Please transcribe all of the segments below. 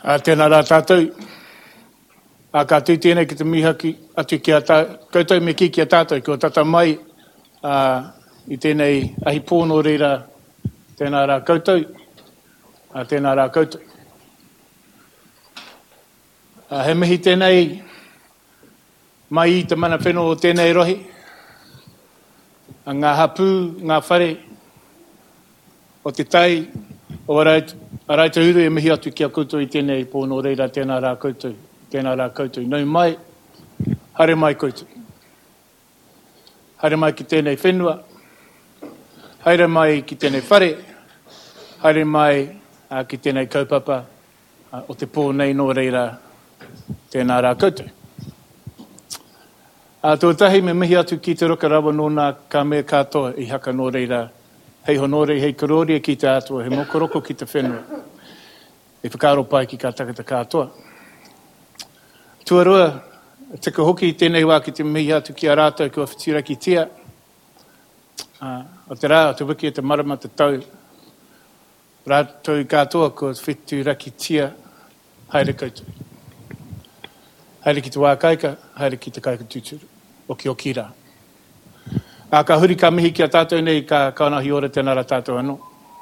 Tēnā rā tātou. Ka tū tēnei ki te mihaki atu ki a koutou me ki a tātou, ko tata mai I tēnei ahi pōno reira tēnā rā koutou, tēnā rā koutou. He mihi tēnei mai I te mana whenua o tēnei rohi, ngā hapū, ngā whare, o te tai, o araita uru e mihi atu ki a koutou I tēnei pōno reira tēnā rā koutou. Tēnā rā koutou. Nau mai, haere mai koutou. Haere mai ki tēnei whenua. Haere mai ki tēnei whare. Haere mai ki tēnei kaupapa o te pō nei no reira tēnā rā koutou. Tuatahi me mihi atu ki te roka rawa nōna ka mea katoa I haka no reira. Hei honore, hei karoria ki te atua, he mokoroko ki te whenua. E whakaro pai ki ka takata katoa. Tuarua, tika hoki tēnei wā ki te mihi atu ki a rātou kua whitira ki tia. O te rā, o te wiki e te marama te tau. Rātou katoa kua whitura ki tia, haere koutou. Haere ki te wā kaika, haere ki te kaika tūturu. O ki rā. Ka huri ka mihi ki a tātou nei, ka kaonahi ora tēnā rā tātou anō.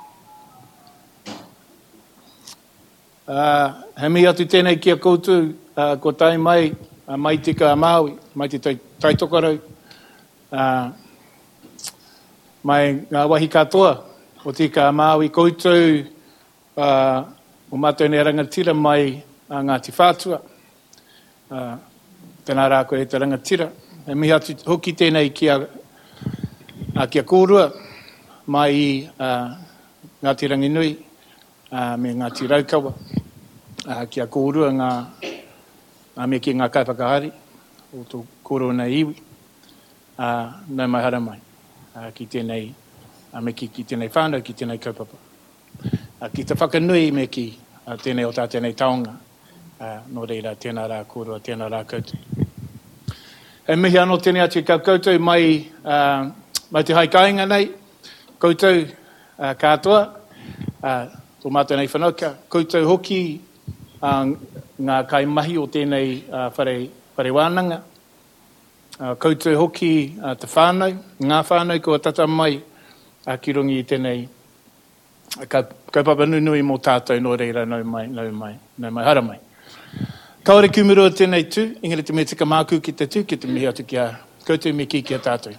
He mihi atu tēnei ki a koutou, ko tai mai, mai tika a Māui, mai te taitokarau, mai ngā wahi katoa, o tika a Māui koutou, o mātou nei rangatira mai Ngāti Whātua, tēnā rā koe te rangatira. He mihi atu hoki tēnei ki a kōrua, mai Ngāti Ranginui, me Ngāti Raukawa, ki a kōrua me ki ngā kaipakahari, o tō kōrua nei iwi, nau mai hara mai, ki tēnei, me ki tēnei whānau, ki tēnei kaupapa. Ki te whakanui me ki tēnei o tā tēnei taonga, no reira tēnā rā kōrua, tēnā rā koutou. E mihi anō tēnei atu ka koutou mai te haikainga nei, koutou katoa, tō mātou nei whanauka, koutou hoki ngā kaimahi o tēnei whare wānanga, koutou hoki te whānau, ngā whānau kua tata mai ki rungi I tēnei kaupapa nunui mō tātou no reira nau mai hara mai. Kaore kumurua tēnei tū, ingari te me tika māku ki te tū, ki te mihi atu ki a koutou me ki a tātou.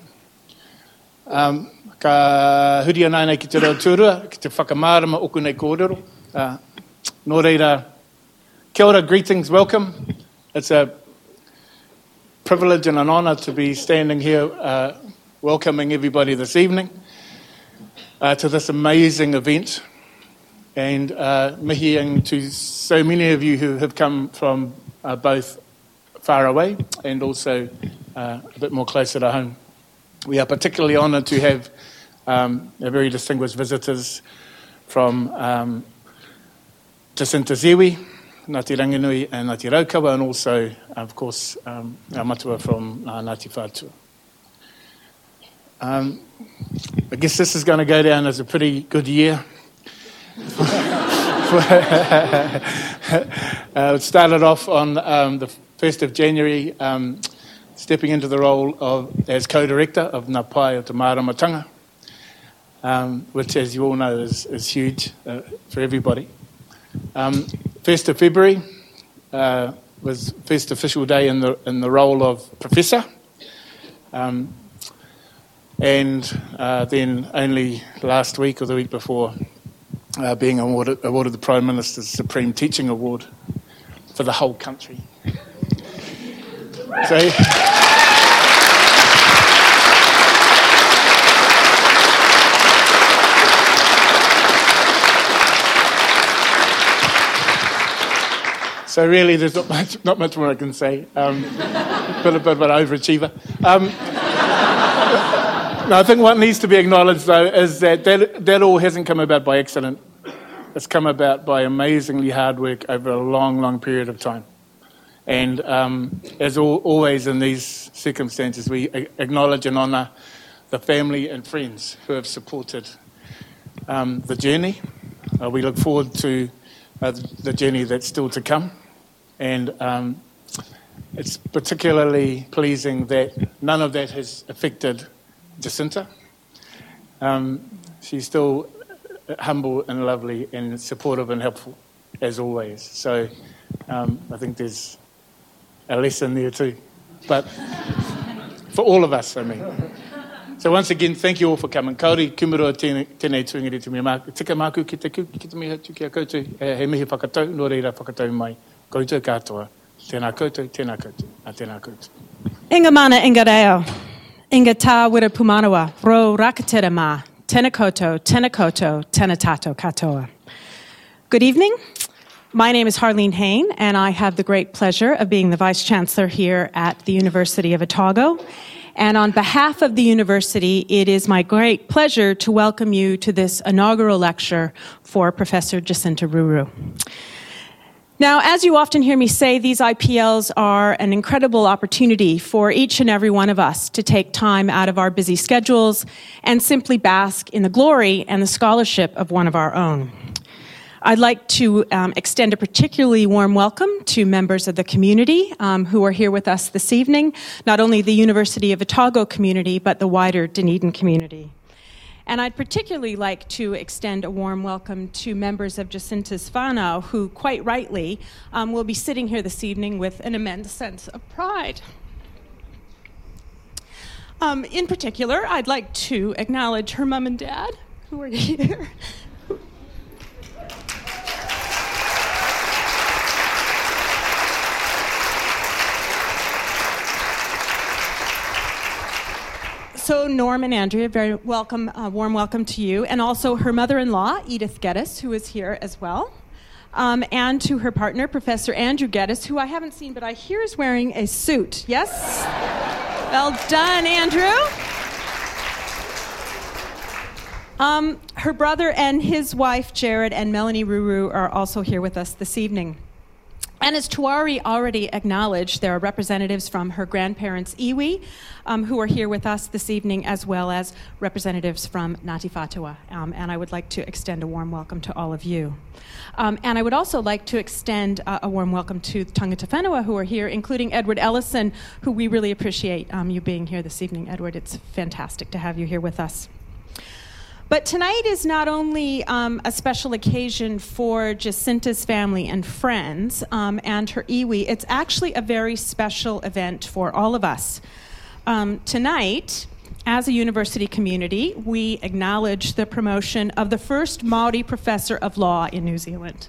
Ka huri anai nei ki te reo tūrua, ki te whakamārama oku nei kōrero. No reira, kia ora, greetings, welcome. It's a privilege and an honour to be standing here welcoming everybody this evening to this amazing event. And mihiing to so many of you who have come from both far away and also a bit more closer to home. We are particularly honoured to have very distinguished visitors from Jacinta Zewi, Ngāti Ranginui and Ngāti Raukawa, and also, of course, our matua from Ngāti Whātua. I guess this is going to go down as a pretty good year. It started off on the 1st of January, stepping into the role as co-director of Ngā Pai o Te Māramatanga, which, as you all know, is huge for everybody. 1st of February was first official day in the role of professor, and then only last week or the week before being awarded the Prime Minister's Supreme Teaching Award for the whole country. So really, there's not much more I can say. Bit of an overachiever. No, I think what needs to be acknowledged, though, is that all hasn't come about by accident. It's come about by amazingly hard work over a long, long period of time. And as always in these circumstances, we acknowledge and honour the family and friends who have supported the journey. We look forward to the journey that's still to come. And it's particularly pleasing that none of that has affected Jacinta. She's still humble and lovely and supportive and helpful, as always. So I think there's a lesson there too. But for all of us, I mean. So once again, thank you all for coming. Kauri, kumurua tēnei tuingiri te mea māku. Tika māku ki te miha tuki a koutou, he mihi whakatau, nō reira whakatau mai. Koutou katoa, tēnā koutou, tēnā koutou, a tēnā koutou. Inga mana, inga reo. Inga tā wira pumanawa, ro rakatera mā, tēnā koutou, tēnā tātou katoa. Good evening. My name is Harlene Hain, and I have the great pleasure of being the Vice Chancellor here at the University of Otago. And on behalf of the university, it is my great pleasure to welcome you to this inaugural lecture for Professor Jacinta Ruru. Now, as you often hear me say, these IPLs are an incredible opportunity for each and every one of us to take time out of our busy schedules and simply bask in the glory and the scholarship of one of our own. I'd like to extend a particularly warm welcome to members of the community who are here with us this evening, not only the University of Otago community, but the wider Dunedin community. And I'd particularly like to extend a warm welcome to members of Jacinta's whānau, who quite rightly will be sitting here this evening with an immense sense of pride. In particular, I'd like to acknowledge her mum and dad, who are here. So Norm and Andrea, very welcome, warm welcome to you, and also her mother-in-law, Edith Geddes, who is here as well, and to her partner, Professor Andrew Geddes, who I haven't seen, but I hear is wearing a suit. Yes? Well done, Andrew. Her brother and his wife, Jared, and Melanie Ruru are also here with us this evening. And as Tuari already acknowledged, there are representatives from her grandparents' iwi who are here with us this evening, as well as representatives from Ngāti Whātua. And I would like to extend a warm welcome to all of you. And I would also like to extend a warm welcome to Tangata Whenua who are here, including Edward Ellison, who we really appreciate you being here this evening. Edward, it's fantastic to have you here with us. But tonight is not only a special occasion for Jacinta's family and friends and her iwi, it's actually a very special event for all of us. Tonight, as a university community, we acknowledge the promotion of the first Māori professor of law in New Zealand.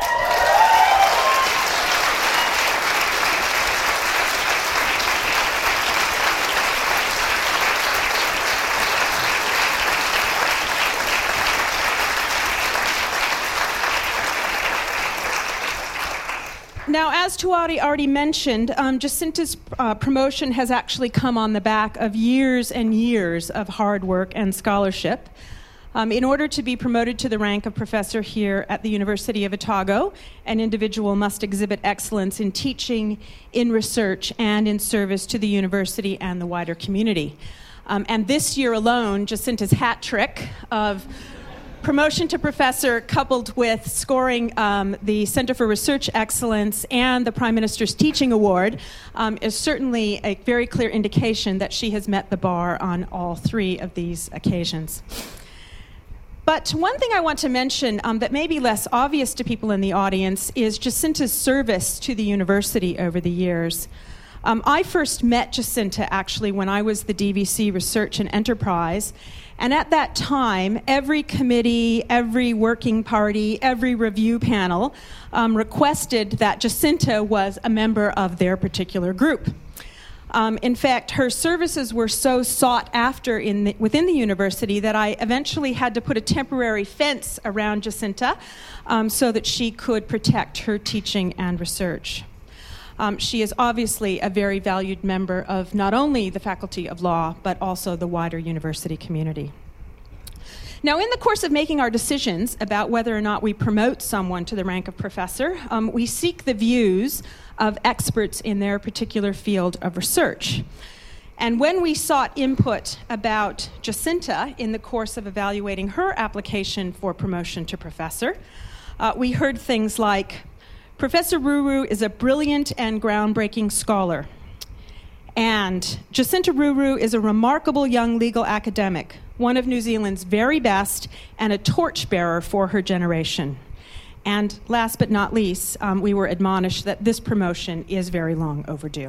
Now, as Tuari already mentioned, Jacinta's promotion has actually come on the back of years and years of hard work and scholarship. In order to be promoted to the rank of professor here at the University of Otago, an individual must exhibit excellence in teaching, in research, and in service to the university and the wider community. And this year alone, Jacinta's hat trick of promotion to professor, coupled with scoring the Center for Research Excellence and the Prime Minister's Teaching Award, is certainly a very clear indication that she has met the bar on all three of these occasions. But one thing I want to mention that may be less obvious to people in the audience is Jacinta's service to the university over the years. I first met Jacinta actually when I was the DVC Research and Enterprise. And at that time, every committee, every working party, every review panel requested that Jacinta was a member of their particular group. In fact, her services were so sought after within the university that I eventually had to put a temporary fence around Jacinta so that she could protect her teaching and research. She is obviously a very valued member of not only the Faculty of Law, but also the wider university community. Now, in the course of making our decisions about whether or not we promote someone to the rank of professor, we seek the views of experts in their particular field of research. And when we sought input about Jacinta in the course of evaluating her application for promotion to professor, we heard things like, Professor Ruru is a brilliant and groundbreaking scholar. And Jacinta Ruru is a remarkable young legal academic, one of New Zealand's very best and a torchbearer for her generation. And last but not least, we were admonished that this promotion is very long overdue.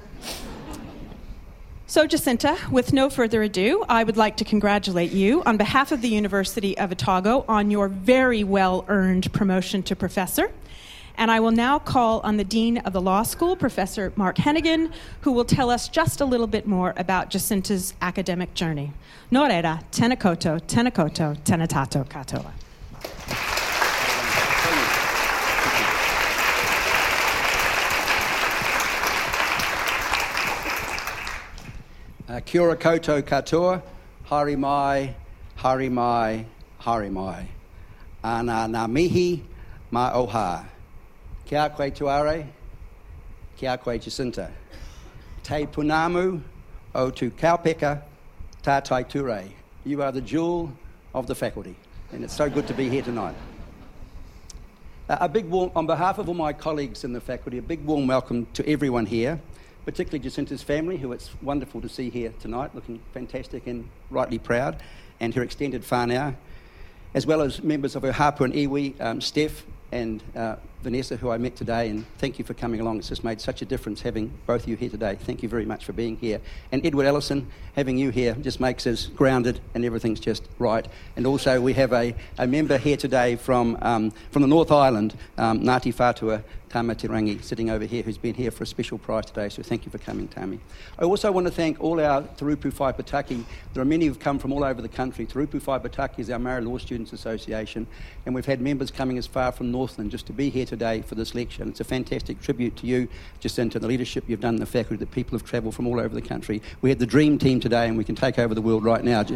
So Jacinta, with no further ado, I would like to congratulate you on behalf of the University of Otago on your very well-earned promotion to professor. And I will now call on the Dean of the Law School, Professor Mark Hennigan, who will tell us just a little bit more about Jacinta's academic journey. Nō reira, tēnā koutou, tēnā koutou, tēnā tātou katoa. Kia ora koutou katoa, haere mai, haere mai, haere mai. Ana ngā mihi mai oha. Kia koe tuare, kia koe Jacinta. Te punamu o tu kaupeka tātai ture. You are the jewel of the faculty, and it's so good to be here tonight. A big warm, on behalf of all my colleagues in the faculty, a big warm welcome to everyone here, particularly Jacinta's family, who it's wonderful to see here tonight, looking fantastic and rightly proud, and her extended whānau, as well as members of her hapu and iwi, Steph and Vanessa, who I met today, and thank you for coming along. It's just made such a difference having both of you here today. Thank you very much for being here. And Edward Ellison, having you here just makes us grounded and everything's just right. And also we have a member here today from the North Island, Ngāti Whātua Tamatirangi, sitting over here, who's been here for a special prize today, so thank you for coming, Tami. I also want to thank all our Te Rūpū Whai Pataki. There are many who've come from all over the country. Te Rūpū Whai Pataki is our Maori Law Students Association, and we've had members coming as far from Northland just to be here today for this lecture. And it's a fantastic tribute to you, Jacinta, the leadership you've done in the faculty, that people have travelled from all over the country. We had the dream team today, and we can take over the world right now.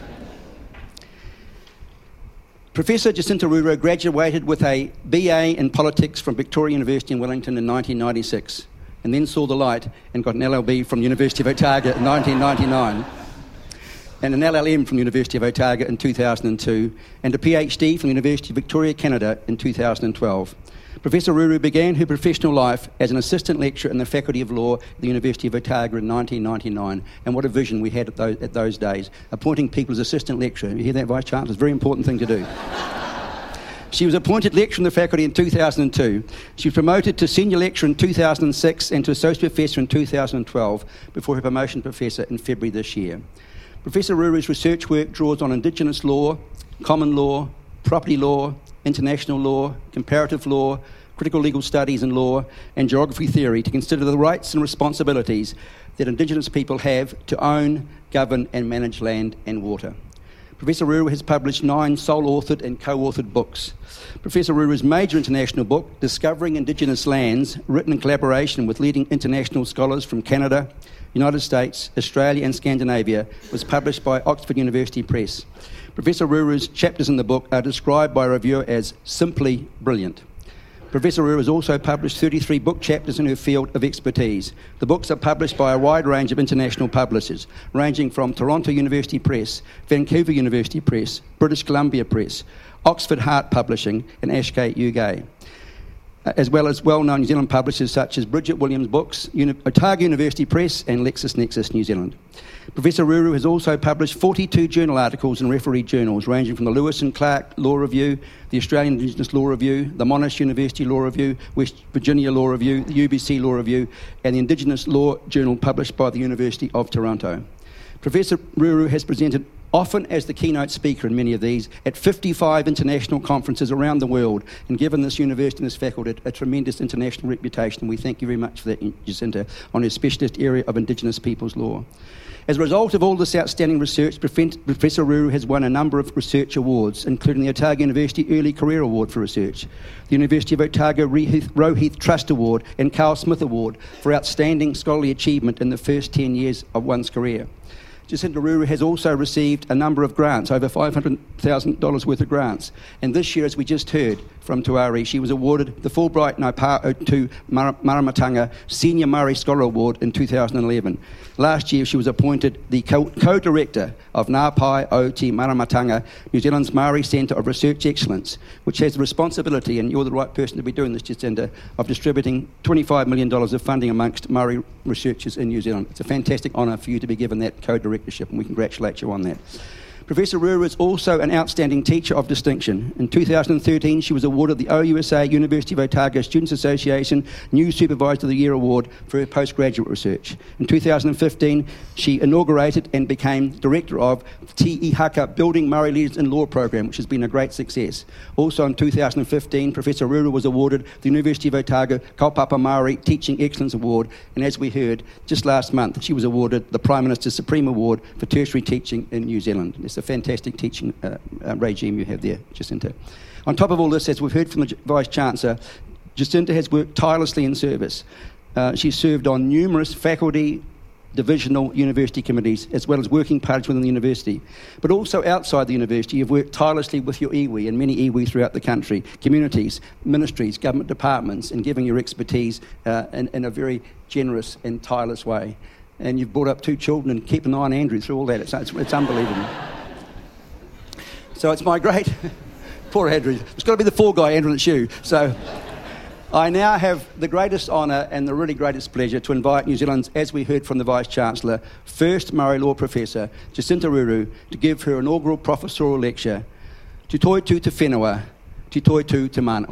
Professor Jacinta Ruru graduated with a BA in politics from Victoria University in Wellington in 1996, and then saw the light and got an LLB from the University of Otago in 1999, and an LLM from the University of Otago in 2002, and a PhD from the University of Victoria, Canada in 2012. Professor Ruru began her professional life as an assistant lecturer in the Faculty of Law at the University of Otago in 1999, and what a vision we had at those days, appointing people as assistant lecturer. You hear that, Vice Chancellor? It's a very important thing to do. She was appointed lecturer in the faculty in 2002. She was promoted to senior lecturer in 2006 and to associate professor in 2012, before her promotion to professor in February this year. Professor Ruru's research work draws on Indigenous law, common law, property law, international law, comparative law, critical legal studies and law, and geography theory to consider the rights and responsibilities that Indigenous people have to own, govern and manage land and water. Professor Ruru has published 9 sole-authored and co-authored books. Professor Ruru's major international book, Discovering Indigenous Lands, written in collaboration with leading international scholars from Canada, United States, Australia and Scandinavia, was published by Oxford University Press. Professor Ruru's chapters in the book are described by a reviewer as simply brilliant. Professor Ruru has also published 33 book chapters in her field of expertise. The books are published by a wide range of international publishers, ranging from Toronto University Press, Vancouver University Press, British Columbia Press, Oxford Hart Publishing and Ashgate UK, as well as well-known New Zealand publishers such as Bridget Williams Books, Otago University Press and LexisNexis New Zealand. Professor Ruru has also published 42 journal articles in refereed journals ranging from the Lewis and Clark Law Review, the Australian Indigenous Law Review, the Monash University Law Review, West Virginia Law Review, the UBC Law Review and the Indigenous Law Journal published by the University of Toronto. Professor Ruru has presented often as the keynote speaker in many of these, at 55 international conferences around the world, and given this university and this faculty a tremendous international reputation. We thank you very much for that, Jacinta, on her specialist area of Indigenous peoples law. As a result of all this outstanding research, Professor Ruru has won a number of research awards, including the Otago University Early Career Award for Research, the University of Otago Roheath Trust Award and Carl Smith Award for outstanding scholarly achievement in the first 10 years of one's career. Jacinta Ruru has also received a number of grants, over $500,000 worth of grants. And this year, as we just heard from Tuari, she was awarded the Fulbright Ngāi to Maramatanga Senior Māori Scholar Award in 2011. Last year, she was appointed the co-director of Ngā Pai o Te Maramatanga, New Zealand's Māori Centre of Research Excellence, which has the responsibility, and you're the right person to be doing this, Jacinta, of distributing $25 million of funding amongst Māori researchers in New Zealand. It's a fantastic honour for you to be given that co-directorship, and we congratulate you on that. Professor Ruru is also an outstanding teacher of distinction. In 2013, she was awarded the OUSA University of Otago Students Association New Supervisor of the Year Award for her postgraduate research. In 2015, she inaugurated and became director of Te Ihaka Building Māori Leaders in Law program, which has been a great success. Also in 2015, Professor Ruru was awarded the University of Otago Kaupapa Māori Teaching Excellence Award, and as we heard, just last month, she was awarded the Prime Minister's Supreme Award for tertiary teaching in New Zealand. It's a fantastic teaching regime you have there, Jacinta. On top of all this, as we've heard from the Vice-Chancellor, Jacinta has worked tirelessly in service. She's served on numerous faculty, divisional university committees, as well as working parties within the university. But also outside the university, you've worked tirelessly with your iwi and many iwi throughout the country, communities, ministries, government departments, and giving your expertise in a very generous and tireless way. And you've brought up 2 children and keep an eye on Andrew through all that. It's unbelievable. So it's my great... Poor Andrew. It's got to be the 4 guy, Andrew, that's you. So I now have the greatest honour and the really greatest pleasure to invite New Zealand's, as we heard from the Vice-Chancellor, first Māori law professor, Jacinta Ruru, to give her inaugural professorial lecture, Te Toitu Te Whenua, Te Toitu Te Manawa.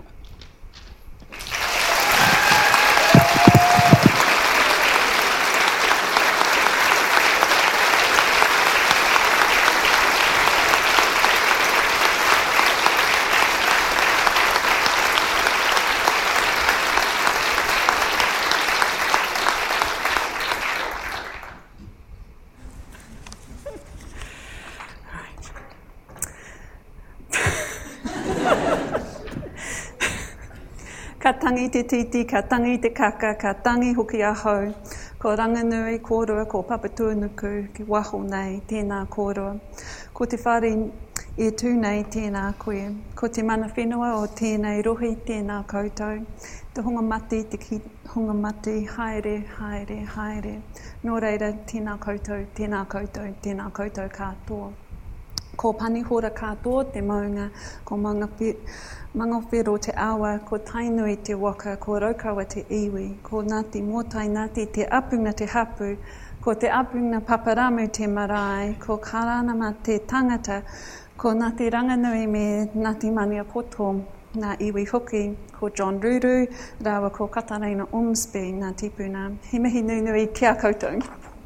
Ka tangi te titi, ka tangi te kaka, ka tangi hoki a hau. Ko ranganui, kōrua, ko papatūnuku, ki waho nei, tēnā kōrua. Ko te whare e tū nei, tēnā koe. Ko te mana whenua o tēnei rohi, tēnā koutou. Te hunga mati, hunga mati, haere, haere, haere. Nō reira, tēnā koutou, tēnā koutou, tēnā koutou katoa. Ko pani hora katoa, te maunga, ko mangawhero te awa, ko tainui te waka, ko raukawa te iwi, ko Ngāti Mōtai Ngāti te apunga te hapu, ko te apunga paparamu te marae, ko karanama te tangata, ko Ngāti Ranganui me Ngāti Maniapoto, ngā iwi hoki, ko John Ruru, rawa ko Katarina Ormsby, ngā tipuna. He mihi nunui kia koutou.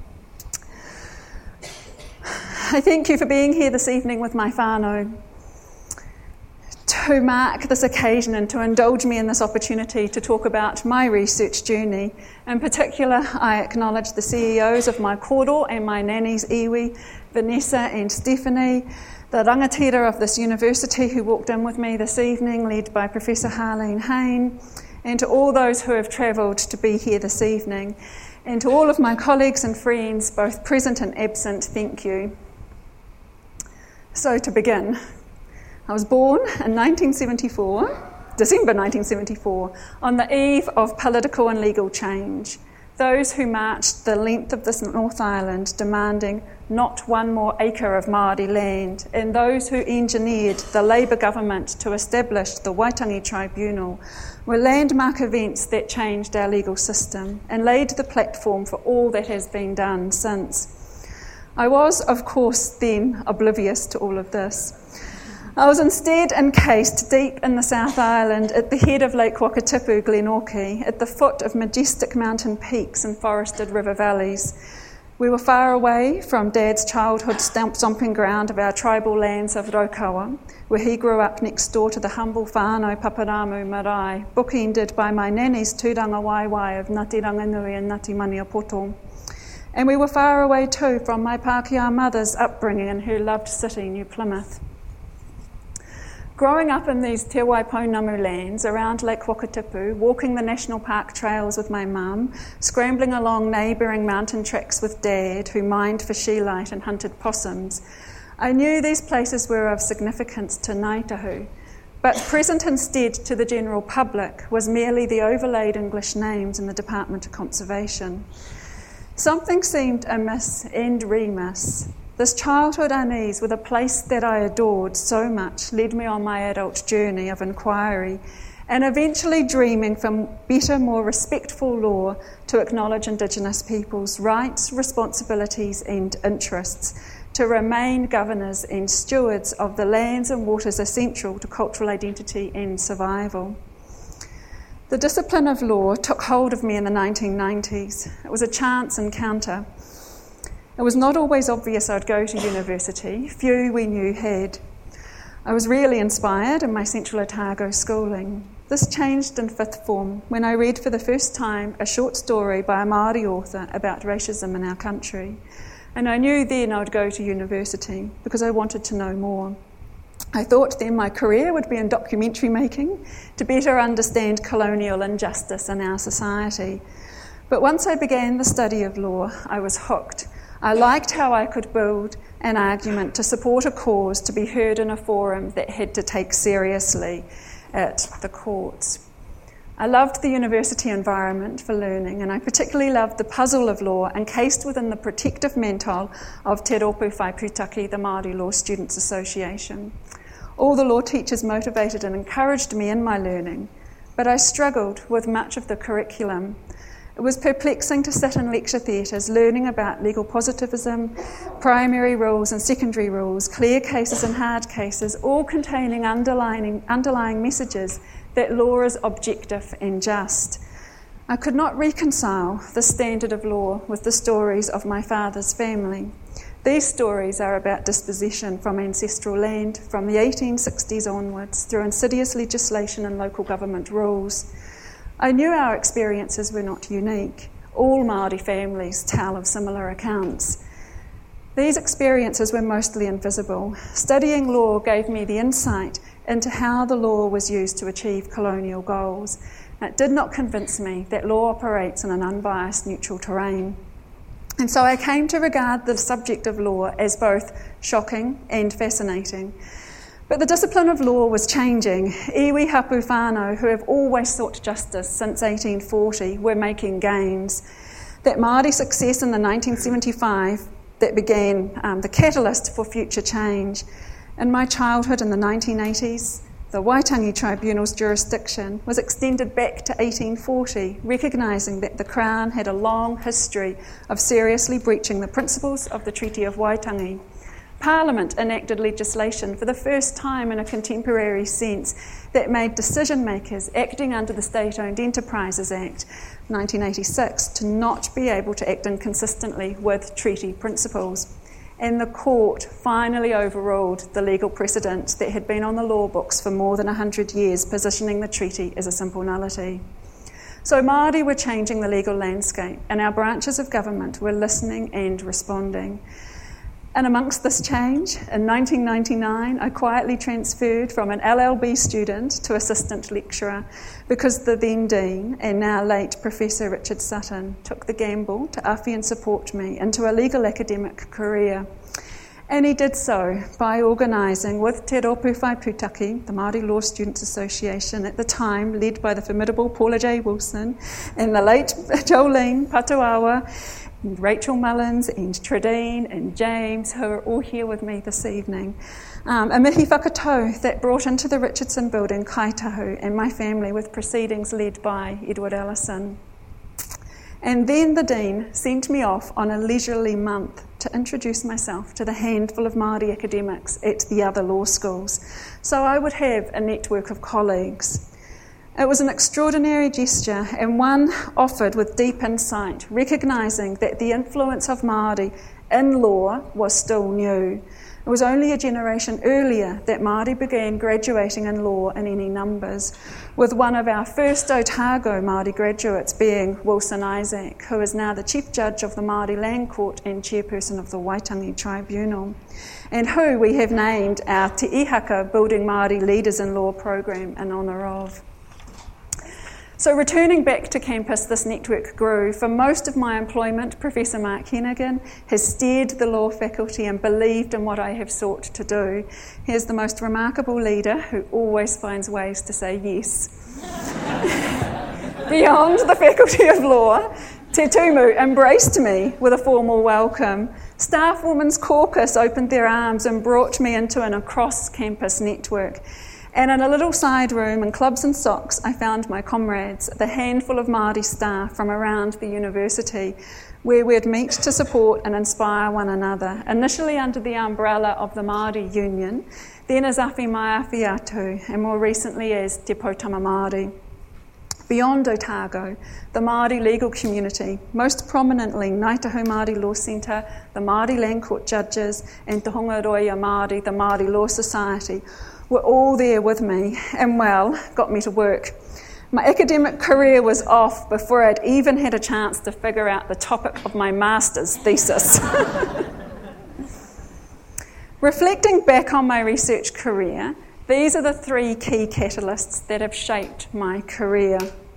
I thank you for being here this evening with my whānau to mark this occasion and to indulge me in this opportunity to talk about my research journey. In particular, I acknowledge the CEOs of my koro and my nanny's iwi, Vanessa and Stephanie, the rangatira of this university who walked in with me this evening, led by Professor Harleen Hain, and to all those who have travelled to be here this evening. And to all of my colleagues and friends, both present and absent, thank you. So to begin, I was born in 1974, December 1974, on the eve of political and legal change. Those who marched the length of this North Island demanding not one more acre of Māori land, and those who engineered the Labour government to establish the Waitangi Tribunal were landmark events that changed our legal system and laid the platform for all that has been done since. I was, of course, then oblivious to all of this. I was instead encased deep in the South Island at the head of Lake Wakatipu, Glenorchy, at the foot of majestic mountain peaks and forested river valleys. We were far away from Dad's childhood stomping ground of our tribal lands of Raukawa, where he grew up next door to the humble whānau Paparamu Marae, bookended by my nanny's tūranga waiwai of Ngāti Ranganui and Ngāti Maniapoto. And we were far away too from my Pākehā mother's upbringing in her loved city, New Plymouth. Growing up in these Te Waipounamu lands around Lake Wakatipu, walking the national park trails with my mum, scrambling along neighbouring mountain tracks with Dad, who mined for sheelite and hunted possums, I knew these places were of significance to Ngaitahu, but present instead to the general public was merely the overlaid English names in the Department of Conservation. Something seemed amiss and remiss. This childhood unease with a place that I adored so much led me on my adult journey of inquiry, and eventually dreaming for better, more respectful law to acknowledge Indigenous peoples' rights, responsibilities and interests, to remain governors and stewards of the lands and waters essential to cultural identity and survival. The discipline of law took hold of me in the 1990s. It was a chance encounter. It was not always obvious I'd go to university. Few we knew had. I was really inspired in my Central Otago schooling. This changed in fifth form when I read for the first time a short story by a Māori author about racism in our country. And I knew then I'd go to university because I wanted to know more. I thought then my career would be in documentary making to better understand colonial injustice in our society. But once I began the study of law, I was hooked. I liked how I could build an argument to support a cause to be heard in a forum that had to take seriously at the courts. I loved the university environment for learning, and I particularly loved the puzzle of law encased within the protective mantle of Te Rōpū Whai Pūtaki, the Māori Law Students Association. All the law teachers motivated and encouraged me in my learning, but I struggled with much of the curriculum. It was perplexing to sit in lecture theatres learning about legal positivism, primary rules and secondary rules, clear cases and hard cases, all containing underlying messages that law is objective and just. I could not reconcile the standard of law with the stories of my father's family. These stories are about dispossession from ancestral land from the 1860s onwards through insidious legislation and local government rules. I knew our experiences were not unique. All Māori families tell of similar accounts. These experiences were mostly invisible. Studying law gave me the insight into how the law was used to achieve colonial goals. It did not convince me that law operates in an unbiased neutral terrain. And so I came to regard the subject of law as both shocking and fascinating. But the discipline of law was changing. Iwi hapu whānau, who have always sought justice since 1840, were making gains. That Māori success in the 1975 that began the catalyst for future change. In my childhood in the 1980s, the Waitangi Tribunal's jurisdiction was extended back to 1840, recognising that the Crown had a long history of seriously breaching the principles of the Treaty of Waitangi. Parliament enacted legislation for the first time in a contemporary sense that made decision makers acting under the State-Owned Enterprises Act 1986 to not be able to act inconsistently with treaty principles. And the court finally overruled the legal precedent that had been on the law books for more than 100 years, positioning the treaty as a simple nullity. So Māori were changing the legal landscape, and our branches of government were listening and responding. And amongst this change, in 1999, I quietly transferred from an LLB student to assistant lecturer because the then Dean, and now late Professor Richard Sutton, took the gamble to awhi and support me into a legal academic career. And he did so by organising with Te Rōpū Whai Pūtaki, the Māori Law Students Association, at the time led by the formidable Paula J. Wilson and the late Jolene Patuawa, and Rachel Mullins and Tradine and James, who are all here with me this evening. A mihi whakatau that brought into the Richardson building Kaitahu and my family with proceedings led by Edward Ellison. And then the Dean sent me off on a leisurely month to introduce myself to the handful of Māori academics at the other law schools, so I would have a network of colleagues. It was an extraordinary gesture and one offered with deep insight, recognising that the influence of Māori in law was still new. It was only a generation earlier that Māori began graduating in law in any numbers, with one of our first Otago Māori graduates being Wilson Isaac, who is now the Chief Judge of the Māori Land Court and Chairperson of the Waitangi Tribunal, and who we have named our Te Ihaka Building Māori Leaders in Law program in honour of. So returning back to campus, this network grew. For most of my employment, Professor Mark Hennigan has steered the law faculty and believed in what I have sought to do. He is the most remarkable leader who always finds ways to say yes. Beyond the Faculty of Law, Te Tumu embraced me with a formal welcome. Staff Women's Caucus opened their arms and brought me into an across-campus network. And in a little side room in Clubs and Socks, I found my comrades, the handful of Māori staff from around the university, where we'd meet to support and inspire one another, initially under the umbrella of the Māori Union, then as Awhi Mai Awhi Atu, and more recently as Te Poutama Māori. Beyond Otago, the Māori legal community, most prominently Ngāi Tahu Māori Law Centre, the Māori Land Court Judges, and Te Hongaroia Māori, the Māori Law Society, were all there with me and, well, got me to work. My academic career was off before I'd even had a chance to figure out the topic of my master's thesis. Reflecting back on my research career, these are the three key catalysts that have shaped my career.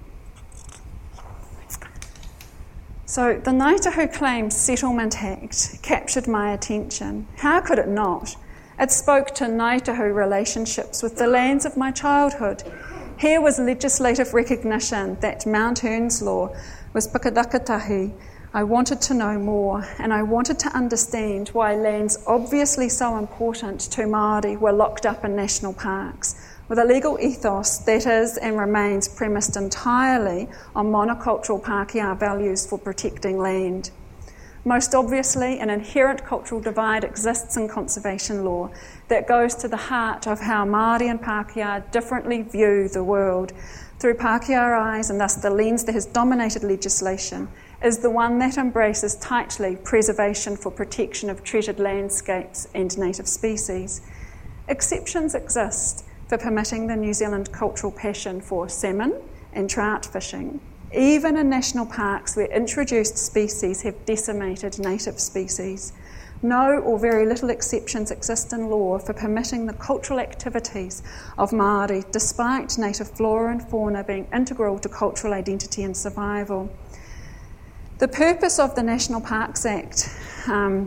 So the Ngāi Tahu Claims Settlement Act captured my attention. How could it not? It spoke to Ngāi Tahu relationships with the lands of my childhood. Here was legislative recognition that Mount Earnslaw was Pakadakatahi. I wanted to know more, and I wanted to understand why lands obviously so important to Māori were locked up in national parks, with a legal ethos that is and remains premised entirely on monocultural Pākehā values for protecting land. Most obviously, an inherent cultural divide exists in conservation law that goes to the heart of how Māori and Pākehā differently view the world. Through Pākehā eyes, and thus the lens that has dominated legislation, is the one that embraces tightly preservation for protection of treasured landscapes and native species. Exceptions exist for permitting the New Zealand cultural passion for salmon and trout fishing, even in national parks where introduced species have decimated native species. No or very little exceptions exist in law for permitting the cultural activities of Māori, despite native flora and fauna being integral to cultural identity and survival. The purpose of the National Parks Act in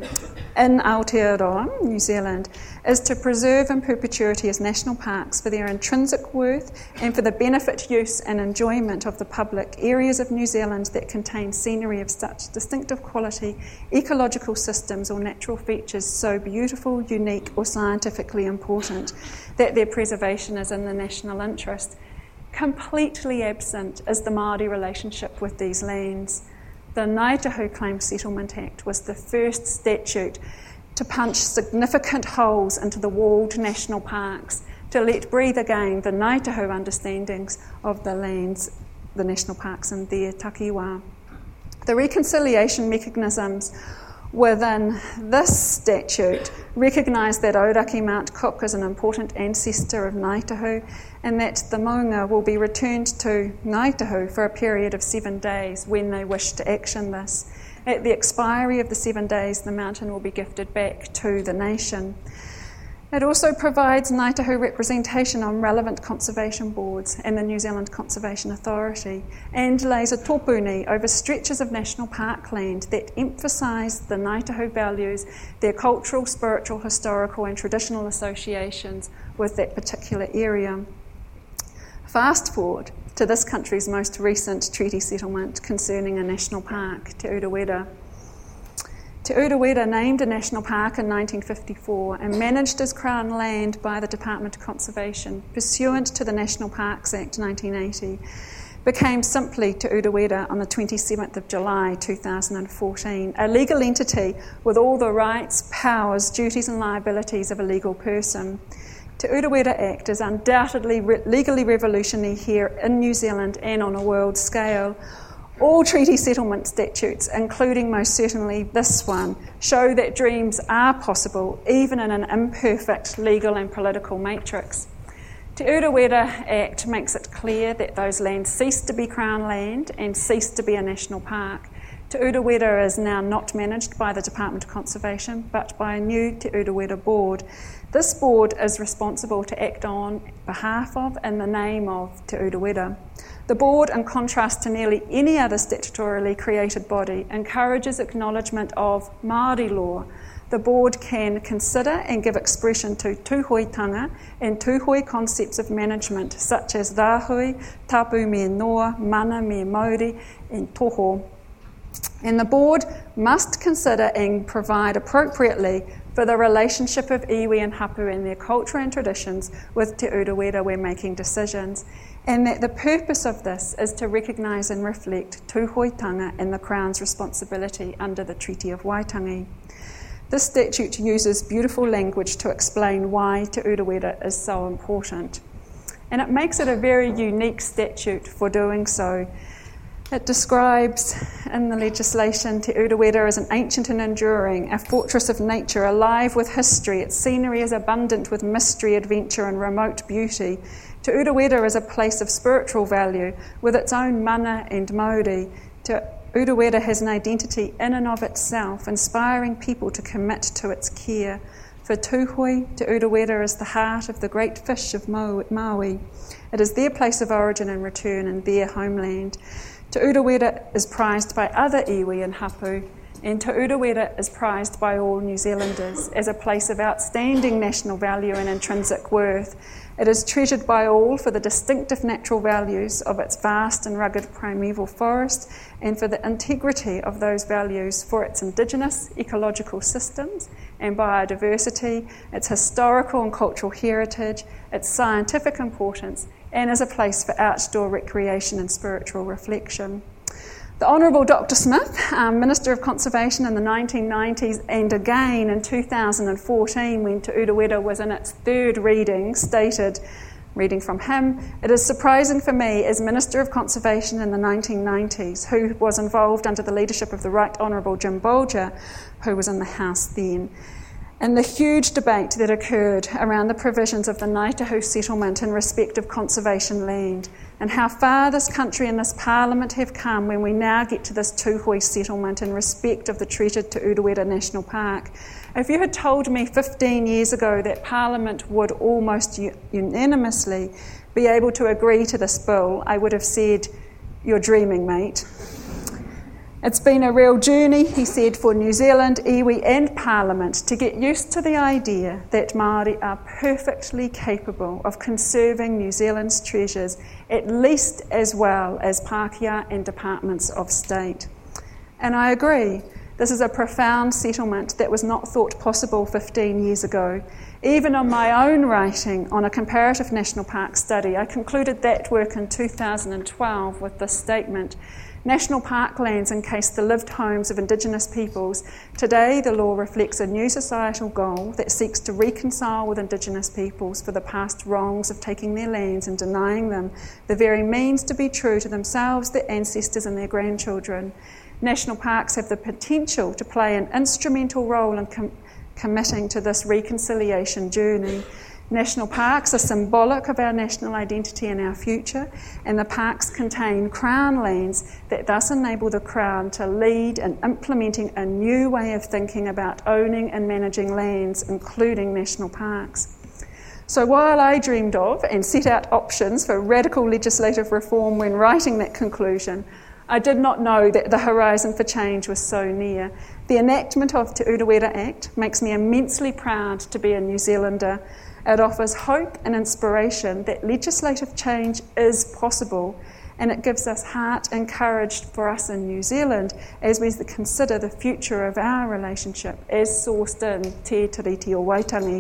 Aotearoa, New Zealand, is to preserve in perpetuity as national parks for their intrinsic worth and for the benefit, use and enjoyment of the public areas of New Zealand that contain scenery of such distinctive quality, ecological systems or natural features so beautiful, unique or scientifically important that their preservation is in the national interest. Completely absent is the Māori relationship with these lands. The Ngāi Tahu Claims Settlement Act was the first statute to punch significant holes into the walled national parks, to let breathe again the Ngāi Tahu understandings of the lands, the national parks and their takiwā. The reconciliation mechanisms within this statute recognise that Auraki Mount Cook is an important ancestor of Ngāi Tahu and that the maunga will be returned to Ngāi Tahu for a period of 7 days when they wish to action this. At the expiry of the 7 days, the mountain will be gifted back to the nation. It also provides Ngāi Tahu representation on relevant conservation boards and the New Zealand Conservation Authority, and lays a tōpuni over stretches of national parkland that emphasise the Ngāi Tahu values, their cultural, spiritual, historical and traditional associations with that particular area. Fast forward to this country's most recent treaty settlement concerning a national park, Te Urewera. Te Urewera, named a national park in 1954 and managed as Crown land by the Department of Conservation pursuant to the National Parks Act 1980, became simply Te Urewera on the 27th of July 2014, a legal entity with all the rights, powers, duties and liabilities of a legal person. Te Urewera Act is undoubtedly legally revolutionary here in New Zealand and on a world scale. All treaty settlement statutes, including most certainly this one, show that dreams are possible, even in an imperfect legal and political matrix. Te Urewera Act makes it clear that those lands cease to be Crown land and cease to be a national park. Te Urewera is now not managed by the Department of Conservation, but by a new Te Urewera board. This board is responsible to act on behalf of and the name of Te Urewera. The board, in contrast to nearly any other statutorily created body, encourages acknowledgement of Māori law. The board can consider and give expression to tūhoitanga and tūhoi concepts of management, such as rāhui, tapu me noa, mana me mauri, and toho. And the board must consider and provide appropriately for the relationship of iwi and hapu and their culture and traditions with Te Urewera when making decisions, and that the purpose of this is to recognise and reflect tūhoitanga and the Crown's responsibility under the Treaty of Waitangi. This statute uses beautiful language to explain why Te Urewera is so important, and it makes it a very unique statute for doing so. It describes in the legislation Te Urewera as an ancient and enduring, a fortress of nature alive with history. Its scenery is abundant with mystery, adventure and remote beauty. Te Urewera is a place of spiritual value with its own mana and mauri. Te Urewera has an identity in and of itself, inspiring people to commit to its care. For Tūhoi, Te Urewera is the heart of the great fish of Maui. It is their place of origin and return and their homeland. Te Urewera is prized by other iwi and hapu, and Te Urewera is prized by all New Zealanders as a place of outstanding national value and intrinsic worth. It is treasured by all for the distinctive natural values of its vast and rugged primeval forest, and for the integrity of those values for its indigenous ecological systems and biodiversity, its historical and cultural heritage, its scientific importance, and as a place for outdoor recreation and spiritual reflection. The Honourable Dr. Smith, Minister of Conservation in the 1990s and again in 2014 when Te Urewera was in its third reading, stated, reading from him, "It is surprising for me as Minister of Conservation in the 1990s, who was involved under the leadership of the Right Honourable Jim Bolger, who was in the House then, and the huge debate that occurred around the provisions of the Ngaitahu settlement in respect of conservation land, and how far this country and this Parliament have come when we now get to this Tūhoi settlement in respect of the treated Te Urewera National Park. If you had told me 15 years ago that Parliament would almost unanimously be able to agree to this bill, I would have said, "You're dreaming, mate." It's been a real journey, he said, for New Zealand, iwi and Parliament to get used to the idea that Māori are perfectly capable of conserving New Zealand's treasures, at least as well as Pākehā and departments of state. And I agree, this is a profound settlement that was not thought possible 15 years ago. Even on my own writing on a comparative national park study, I concluded that work in 2012 with this statement: national parklands encase the lived homes of Indigenous peoples. Today, the law reflects a new societal goal that seeks to reconcile with Indigenous peoples for the past wrongs of taking their lands and denying them the very means to be true to themselves, their ancestors and their grandchildren. National parks have the potential to play an instrumental role in committing to this reconciliation journey. National parks are symbolic of our national identity and our future, and the parks contain Crown lands that thus enable the Crown to lead in implementing a new way of thinking about owning and managing lands, including national parks. So while I dreamed of and set out options for radical legislative reform when writing that conclusion, I did not know that the horizon for change was so near. The enactment of Te Urewera Act makes me immensely proud to be a New Zealander. It offers hope and inspiration that legislative change is possible, and it gives us heart and courage for us in New Zealand as we consider the future of our relationship as sourced in Te Tiriti o Waitangi.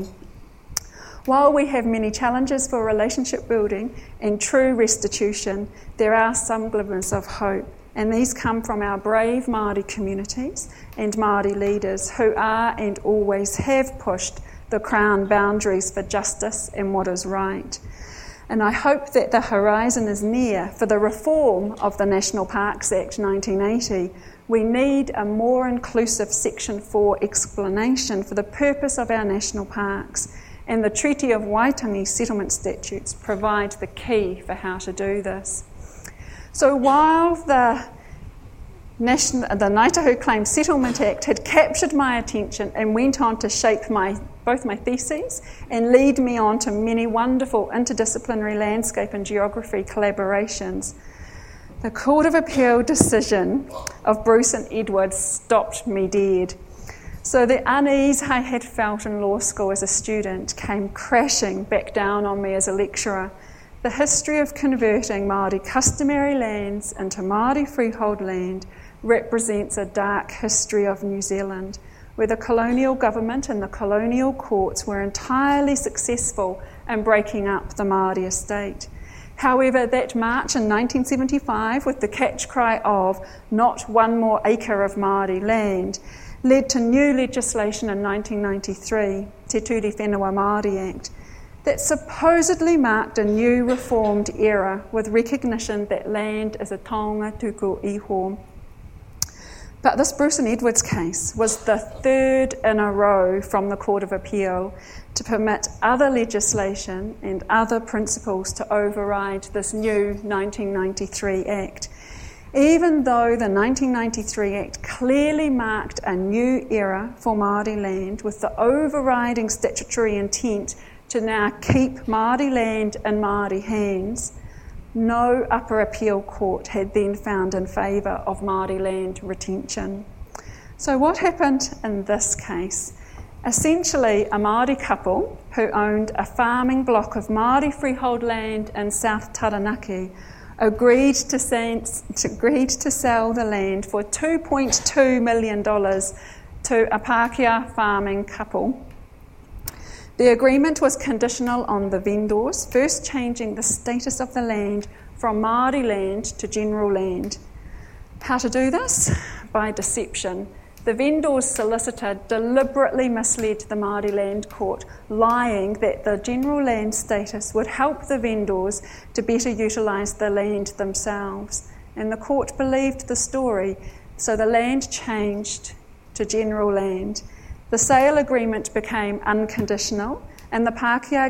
While we have many challenges for relationship building and true restitution, there are some glimmers of hope, and these come from our brave Māori communities and Māori leaders who are and always have pushed the Crown boundaries for justice and what is right. And I hope that the horizon is near for the reform of the National Parks Act 1980. We need a more inclusive Section 4 explanation for the purpose of our national parks, and the Treaty of Waitangi settlement statutes provide the key for how to do this. So while the Ngaitahu Claims Settlement Act had captured my attention and went on to shape both my theses and lead me on to many wonderful interdisciplinary landscape and geography collaborations, the Court of Appeal decision of Bruce and Edwards stopped me dead. So the unease I had felt in law school as a student came crashing back down on me as a lecturer. The history of converting Māori customary lands into Māori freehold land represents a dark history of New Zealand, where the colonial government and the colonial courts were entirely successful in breaking up the Māori estate. However, that march in 1975, with the catch cry of "not one more acre of Māori land," led to new legislation in 1993, Te Ture Whenua Māori Act, that supposedly marked a new reformed era with recognition that land is a taonga tuku iho. But this Bruce and Edwards case was the third in a row from the Court of Appeal to permit other legislation and other principles to override this new 1993 Act. Even though the 1993 Act clearly marked a new era for Māori land with the overriding statutory intent to now keep Māori land in Māori hands, no upper appeal court had then found in favour of Māori land retention. So what happened in this case? Essentially, a Māori couple who owned a farming block of Māori freehold land in South Taranaki agreed to sell the land for $2.2 million to a Pākehā farming couple. The agreement was conditional on the vendors first changing the status of the land from Māori land to general land. How to do this? By deception. The vendor's solicitor deliberately misled the Māori Land Court, lying that the general land status would help the vendors to better utilise the land themselves. And the court believed the story, so the land changed to general land. The sale agreement became unconditional, and the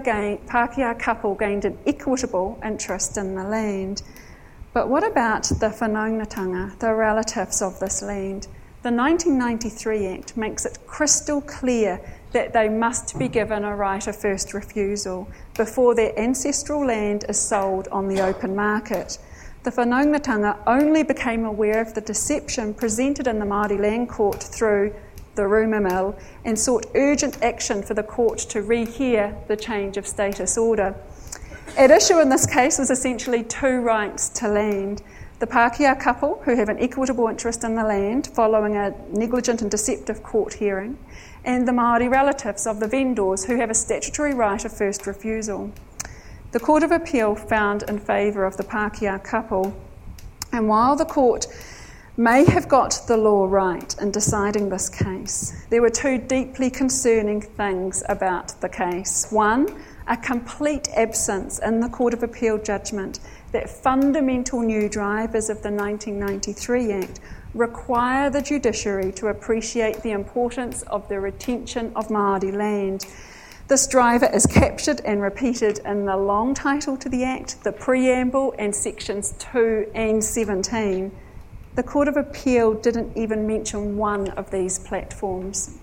Pākehā couple gained an equitable interest in the land. But what about the whanaungatanga, the relatives of this land? The 1993 Act makes it crystal clear that they must be given a right of first refusal before their ancestral land is sold on the open market. The whanaungatanga only became aware of the deception presented in the Māori Land Court through the rumour mill and sought urgent action for the court to rehear the change of status order. At issue in this case was essentially two rights to land. The Pākehā couple, who have an equitable interest in the land following a negligent and deceptive court hearing, and the Māori relatives of the vendors, who have a statutory right of first refusal. The Court of Appeal found in favour of the Pākehā couple, and while the court may have got the law right in deciding this case, there were two deeply concerning things about the case. One, a complete absence in the Court of Appeal judgment that fundamental new drivers of the 1993 Act require the judiciary to appreciate the importance of the retention of Māori land. This driver is captured and repeated in the long title to the Act, the preamble, and sections 2 and 17. The Court of Appeal didn't even mention one of these platforms.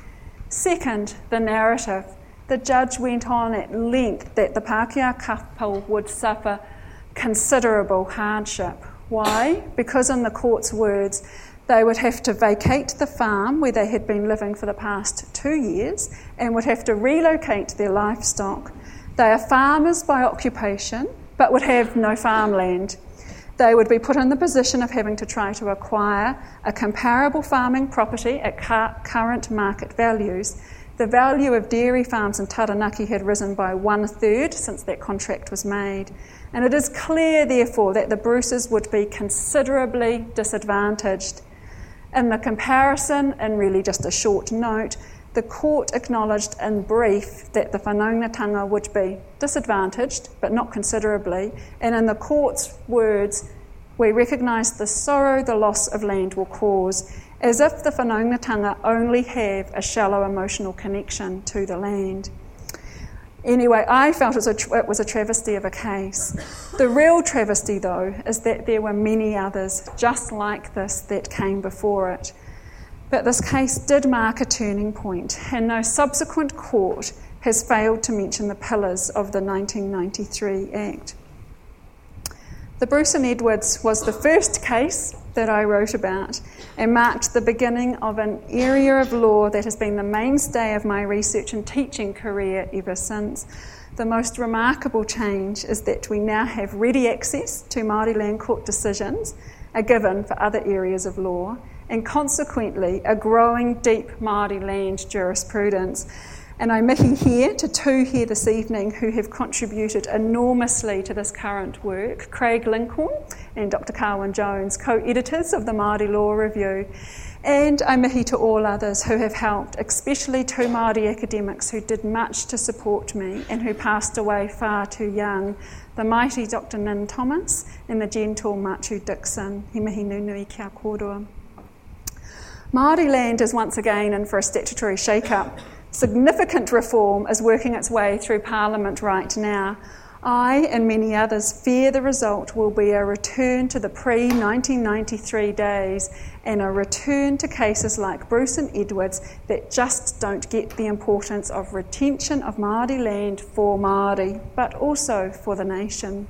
Second, the narrative. The judge went on at length that the Pākehā couple would suffer considerable hardship. Why? Because in the court's words, they would have to vacate the farm where they had been living for the past 2 years and would have to relocate their livestock. They are farmers by occupation, but would have no farmland. They would be put in the position of having to try to acquire a comparable farming property at current market values. The value of dairy farms in Taranaki had risen by 1/3 since that contract was made. And it is clear, therefore, that the Bruces would be considerably disadvantaged. In the comparison, and really just a short note, the court acknowledged in brief that the whanaungatanga would be disadvantaged, but not considerably, and in the court's words, we recognise the sorrow the loss of land will cause, as if the whanaungatanga only have a shallow emotional connection to the land. Anyway, I felt it was a travesty of a case. The real travesty, though, is that there were many others just like this that came before it. But this case did mark a turning point, and no subsequent court has failed to mention the pillars of the 1993 Act. The Bruce and Edwards was the first case that I wrote about and marked the beginning of an area of law that has been the mainstay of my research and teaching career ever since. The most remarkable change is that we now have ready access to Māori land court decisions, a given for other areas of law, and consequently a growing deep Māori land jurisprudence. And I'm mihi here to two here this evening who have contributed enormously to this current work, Craig Lincoln and Dr. Carwyn Jones, co-editors of the Māori Law Review. And I'm mihi to all others who have helped, especially two Māori academics who did much to support me and who passed away far too young, the mighty Dr. Nin Thomas and the gentle Machu Dixon. He mihi nunui kia kōrua. Māori land is once again in for a statutory shake-up. Significant reform is working its way through Parliament right now. I and many others fear the result will be a return to the pre-1993 days and a return to cases like Bruce and Edwards that just don't get the importance of retention of Māori land for Māori, but also for the nation.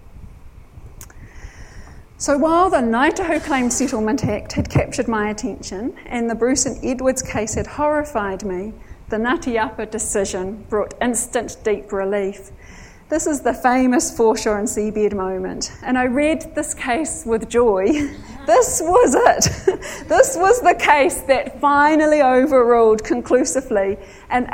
So while the Ngāi Tahu Claim Settlement Act had captured my attention and the Bruce and Edwards case had horrified me, the Ngāti Apa decision brought instant deep relief. This is the famous foreshore and seabed moment, and I read this case with joy. This was it. This was the case that finally overruled conclusively an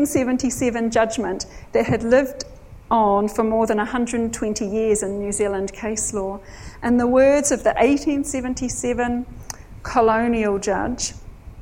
1877 judgment that had lived on for more than 120 years in New Zealand case law. In the words of the 1877 colonial judge,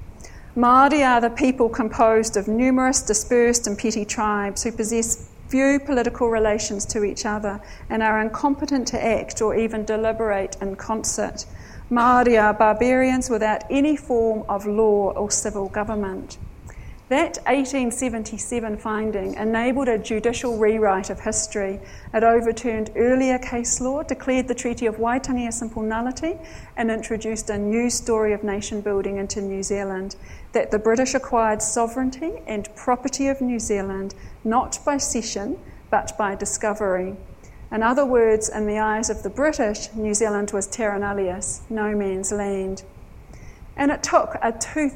Māori are the people composed of numerous dispersed and petty tribes who possess few political relations to each other and are incompetent to act or even deliberate in concert. Māori are barbarians without any form of law or civil government. That 1877 finding enabled a judicial rewrite of history. It overturned earlier case law, declared the Treaty of Waitangi a simple nullity, and introduced a new story of nation building into New Zealand, that the British acquired sovereignty and property of New Zealand, not by cession, but by discovery. In other words, in the eyes of the British, New Zealand was terra nullius, no man's land. And it took a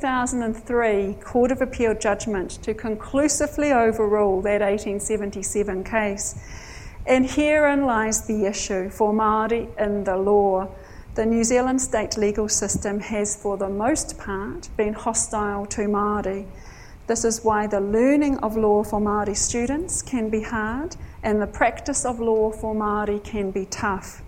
2003 Court of Appeal judgment to conclusively overrule that 1877 case. And herein lies the issue for Māori in the law. The New Zealand state legal system has, for the most part, been hostile to Māori. This is why the learning of law for Māori students can be hard, and the practice of law for Māori can be tough.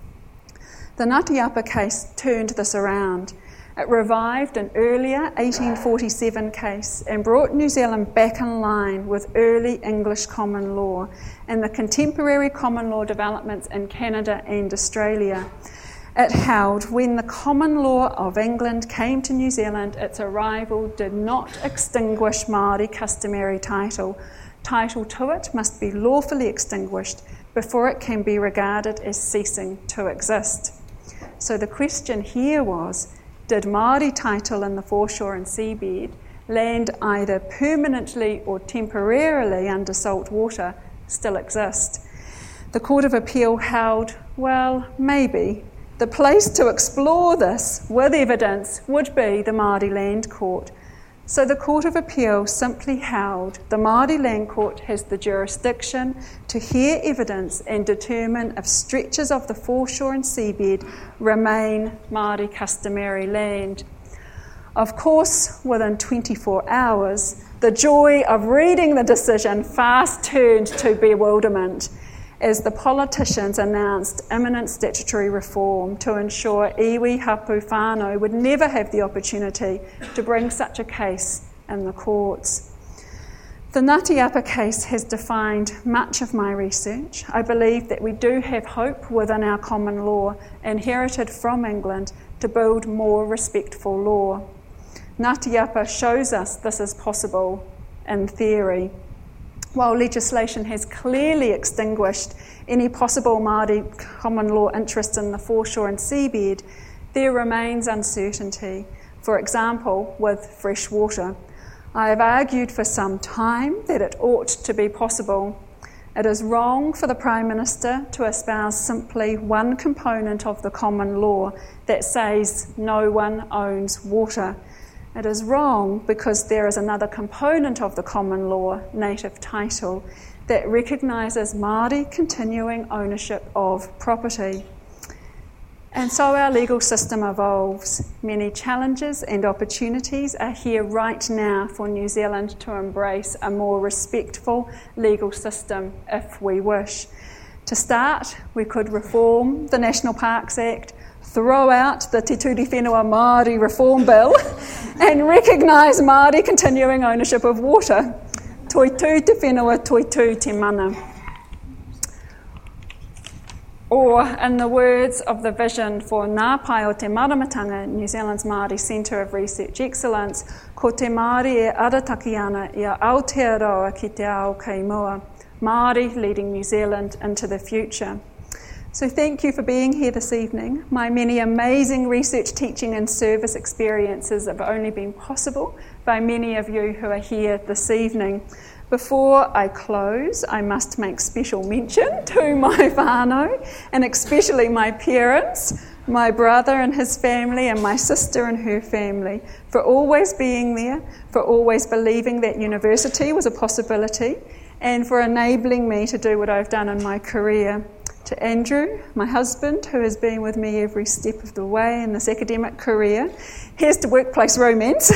The Ngāti Apa case turned this around. It revived an earlier 1847 case and brought New Zealand back in line with early English common law and the contemporary common law developments in Canada and Australia. It held when the common law of England came to New Zealand, its arrival did not extinguish Māori customary title. Title to it must be lawfully extinguished before it can be regarded as ceasing to exist. So the question here was, did Māori title in the foreshore and seabed, land either permanently or temporarily under salt water, still exist? The Court of Appeal held, well, maybe. The place to explore this with evidence would be the Māori Land Court. So the Court of Appeal simply held the Māori Land Court has the jurisdiction to hear evidence and determine if stretches of the foreshore and seabed remain Māori customary land. Of course, within 24 hours, the joy of reading the decision fast turned to bewilderment as the politicians announced imminent statutory reform to ensure iwi hapu whānau would never have the opportunity to bring such a case in the courts. The Ngāti Apa case has defined much of my research. I believe that we do have hope within our common law, inherited from England, to build more respectful law. Ngāti Apa shows us this is possible in theory. While legislation has clearly extinguished any possible Māori common law interest in the foreshore and seabed, there remains uncertainty, for example, with fresh water. I have argued for some time that it ought to be possible. It is wrong for the Prime Minister to espouse simply one component of the common law that says no one owns water. It is wrong because there is another component of the common law, native title, that recognises Māori continuing ownership of property. And so our legal system evolves. Many challenges and opportunities are here right now for New Zealand to embrace a more respectful legal system if we wish. To start, we could reform the National Parks Act, throw out the Te Turi Whenua Māori Reform Bill and recognise Māori continuing ownership of water. Toi tū te whenua, toi tū te mana. Or, in the words of the vision for Ngā Pai o te Maramatanga, New Zealand's Māori Centre of Research Excellence, ko te Māori e arataki ana ia Aotearoa ki te ao kei mua. Māori leading New Zealand into the future. So thank you for being here this evening. My many amazing research, teaching and service experiences have only been possible by many of you who are here this evening. Before I close, I must make special mention to my whānau, and especially my parents, my brother and his family, and my sister and her family, for always being there, for always believing that university was a possibility, and for enabling me to do what I've done in my career. To Andrew, my husband, who has been with me every step of the way in this academic career. Here's to workplace romance.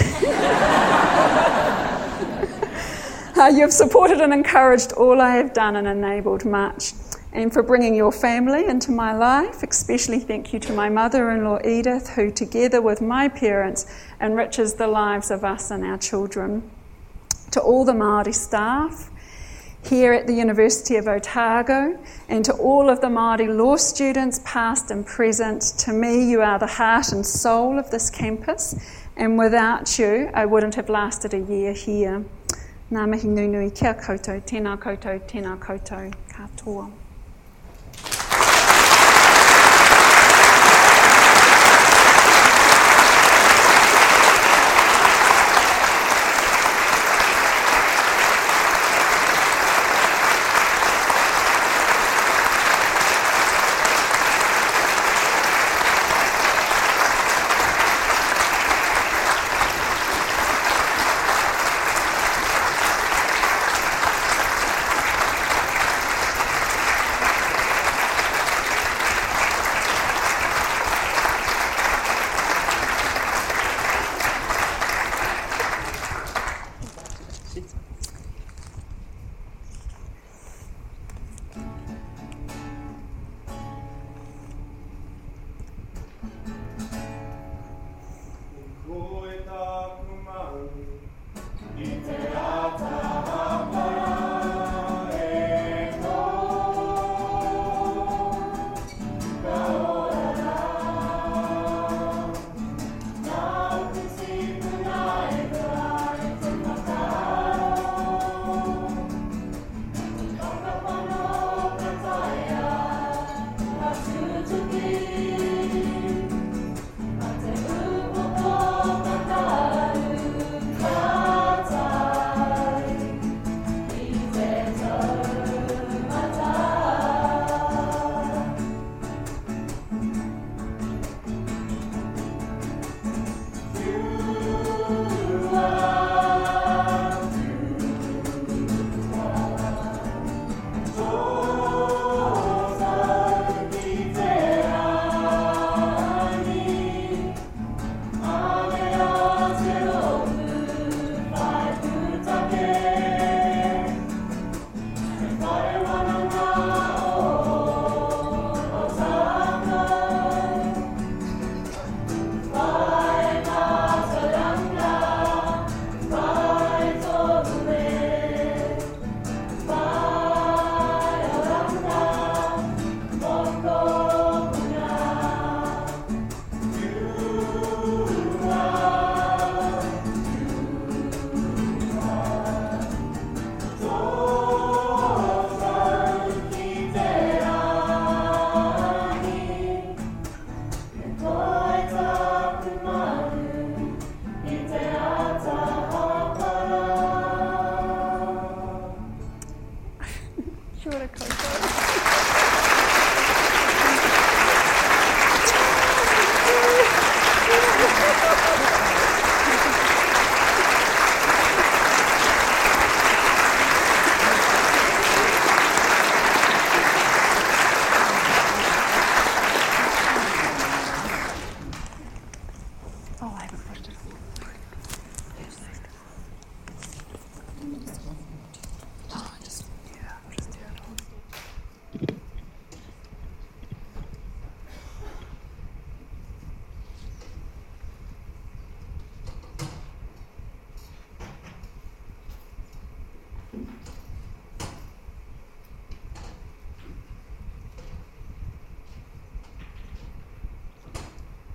You've supported and encouraged all I have done and enabled much. And for bringing your family into my life, especially thank you to my mother-in-law Edith, who together with my parents enriches the lives of us and our children. To all the Māori staff here at the University of Otago, and to all of the Māori law students, past and present, to me you are the heart and soul of this campus, and without you I wouldn't have lasted a year here. Ngā mihi nui kia koutou, tēnā koutou, katoa.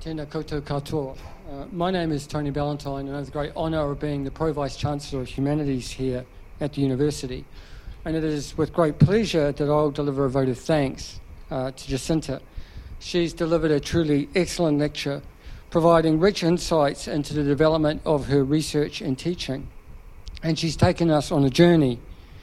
Tēnā koutou katoa. My name is Tony Ballantyne, and I have the great honour of being the Pro-Vice-Chancellor of Humanities here at the university. And it is with great pleasure that I'll deliver a vote of thanks to Jacinta. She's delivered a truly excellent lecture, providing rich insights into the development of her research and teaching. And she's taken us on a journey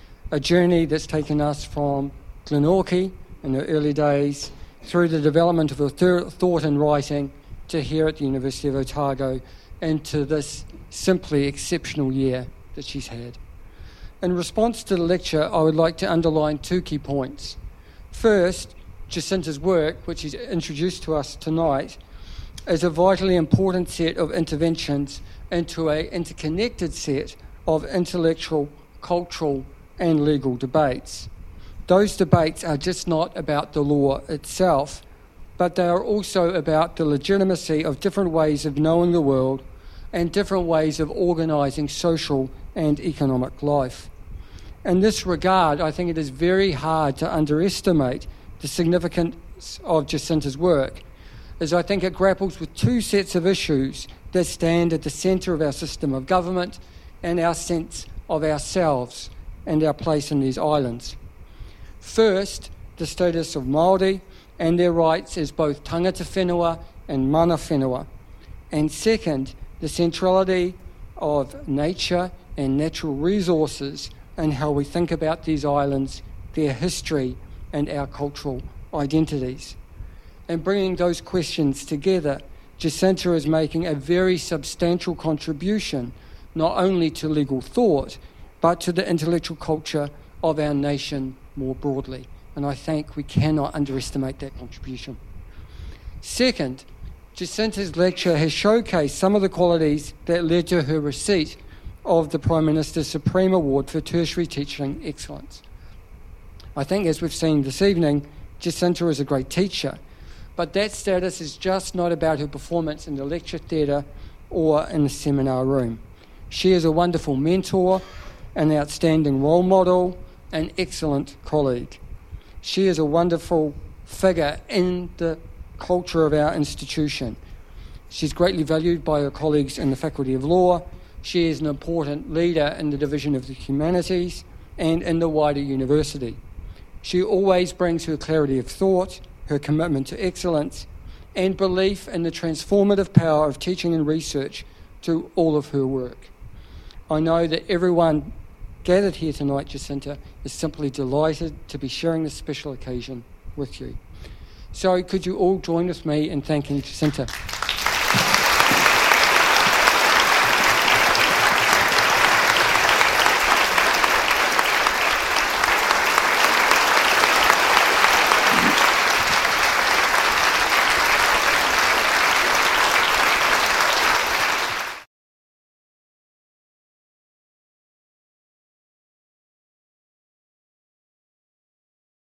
that's taken us from Glenorchy in the early days through the development of her thought and writing to here at the University of Otago and to this simply exceptional year that she's had. In response to the lecture, I would like to underline 2 key points. First, Jacinta's work, which is introduced to us tonight, is a vitally important set of interventions into an interconnected set of intellectual, cultural and legal debates. Those debates are just not about the law itself, but they are also about the legitimacy of different ways of knowing the world and different ways of organising social and economic life. In this regard, I think it is very hard to underestimate the significance of Jacinta's work, as I think it grapples with 2 sets of issues that stand at the centre of our system of government and our sense of ourselves and our place in these islands. First, the status of Māori and their rights as both tangata whenua and mana whenua. And second, the centrality of nature and natural resources and how we think about these islands, their history and our cultural identities. And bringing those questions together, Jacinta is making a very substantial contribution not only to legal thought, but to the intellectual culture of our nation more broadly. And I think we cannot underestimate that contribution. Second, Jacinta's lecture has showcased some of the qualities that led to her receipt of the Prime Minister's Supreme Award for Tertiary Teaching Excellence. I think, as we've seen this evening, Jacinta is a great teacher, but that status is just not about her performance in the lecture theatre or in the seminar room. She is a wonderful mentor, an outstanding role model, an excellent colleague. She is a wonderful figure in the culture of our institution. She's greatly valued by her colleagues in the Faculty of Law. She is an important leader in the Division of the Humanities and in the wider university. She always brings her clarity of thought, her commitment to excellence, and belief in the transformative power of teaching and research to all of her work. I know that everyone gathered here tonight, Jacinta, is simply delighted to be sharing this special occasion with you. So could you all join with me in thanking Jacinta?